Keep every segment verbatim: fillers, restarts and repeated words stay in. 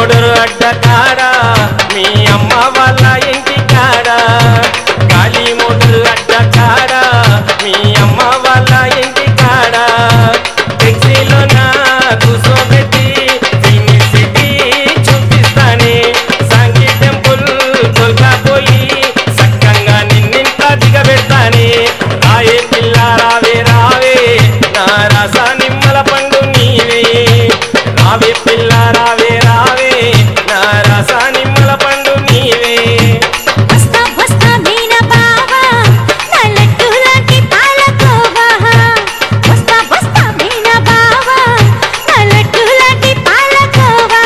మోడరు అడ్డ కాడ మీ అమ్మ వాళ్ళ ఇంటి కాడ గాలి మోడరు అడ్డ కాడ మీ అమ్మ వాళ్ళ ఇంటి కాడ టెక్సీలో నా కూసోబెట్టి ఫిల్మ్ సిటీ చూపిస్తానే సాంఘీ టెంపుల్ తొలకపోయి సక్కంగా నిన్నింత దిగబెడతానే రాయే పిల్ల రావే రావే నా రస నిమ్మల పండు నీవే రావే పిల్ల రావే రావే నా రస నిమ్మల పండు నీవే వస్తా వస్తా మీన బావా నా లడ్డు లాంటి పాలకోవా వస్తా వస్తా మీన బావా నా లడ్డు లాంటి పాలకోవా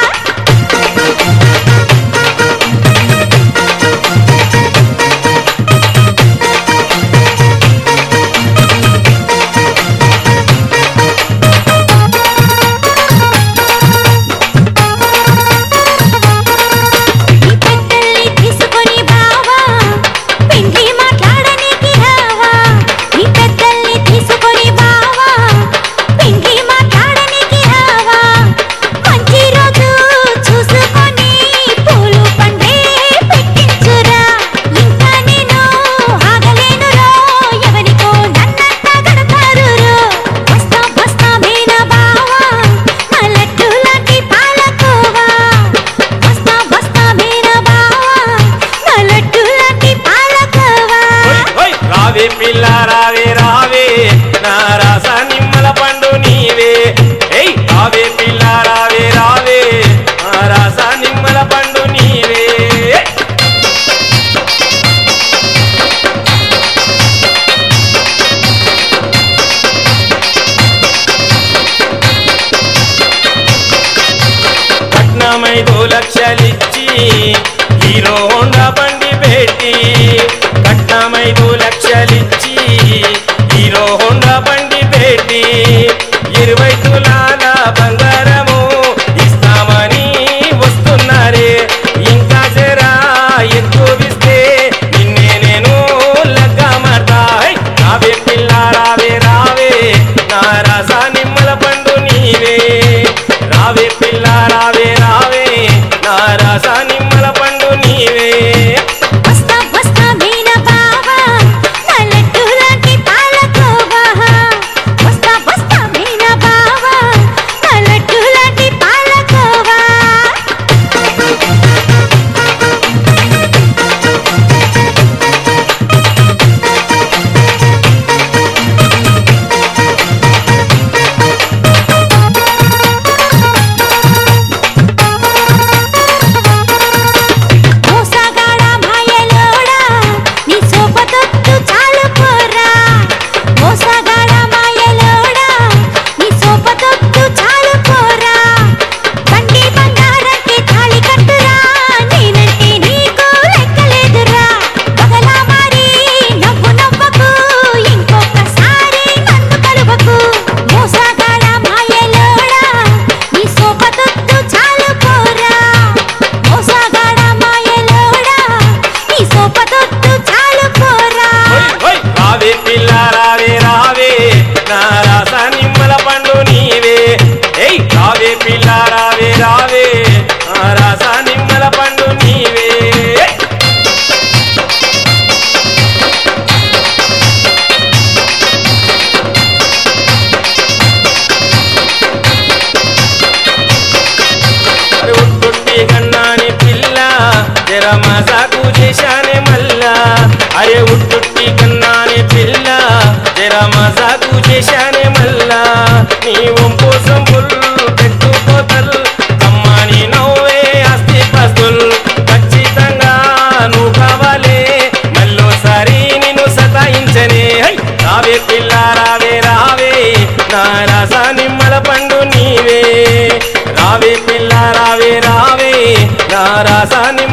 ఈ పెద్దల్ని తీసుకొని బావా పిండి మాట్లాడనికి రావా నీ పెద్దల్ని తీసుకొని బావా పిండి మాట్లాడనికి రావా మంచి రోజు చూసుకొని పూలు పండే పెట్టించురా ఇంకా నేను ఆగలేనురో ఎవరికో నన్నంతా గడతారురో వస్తా వస్తా మీన బావా నా లడ్డు లాంటి పాలకోవా వస్తా వస్తా మీన బావా నా లడ్డు లాంటి పాలకోవా ఓయ్ రావే పిల్ల రావే రావే నా రస నిమ్మల పండు నీవే ఏయ్ రావే పిల్ల రావే రావే నా రస నిమ్మల పండు నీవే కట్నమైదు లక్షలిచ్చి హీరో హోండా బండి పెట్టి కట్నమైదు లక్షలిచ్చి హీరో హోండా బండి పెట్టి ఇరవై తులాల బంగారము ఇస్తామని వస్తున్నారే ఇంకా జరా ఎక్కువిస్తే నిన్నే నేను లగ్గా మారతా రావే పిల్ల రావే రావే నా రస నిమ్మల పండు నీవే రావే పిల్ల రావే రావే నా రస నిమ్మల పండు నీవే వస్తా వస్తా మీన బావా నా లడ్డు లాంటి పాలకోవా వస్తా వస్తా మీన బావా నా లడ్డు లాంటి పాలకోవా మోసగాడ మాయలోడా నీ సోపతొత్తు చాలు పోరా మోసగాడ మాయలోడా నీ సోపతొత్తు చాలు పోరా బండి బంగారంటే తాళి కట్టురా నేనంటే నీకు లెక్కలేదురా పగలా మారి నవ్వు నవ్వకు ఇంకొకసారి నన్ను కలువకు మోసగాడ మాయలోడా నీ సోపతొత్తు చాలు పోరా మోసగాడ మాయలోడా నీ సోపతొత్తు చాలు పోరా ఓయ్ ఓయ్ రావే పిల్ల రావే రావే నా రస నిమ్మల పండు నీవే ఏయ్ రావే పిల్ల రావే రావే నా రస నిమ్మల పండు నీవే అరే ఉట్టుట్టి కన్నాని పిల్ల జర మజాకు చేశానే మల్లా అరే ఉట్టుట్టి కన్నాని పిల్ల జర మజాకు చేశానే మల్లా నీ వంపు సొంపుల్ పెట్టుకోతల్ కమ్మాని నవ్వే ఆస్తి పస్తుల్ ఖచ్చితంగా నువ్వు కావాలే మళ్ళోసారి నిన్ను సతాయించనే హై రావే పిల్ల రావే రావే నా రస నిమ్మల పండు నీవే రావే పిల్ల రావే రావే నా రస నిమ్మల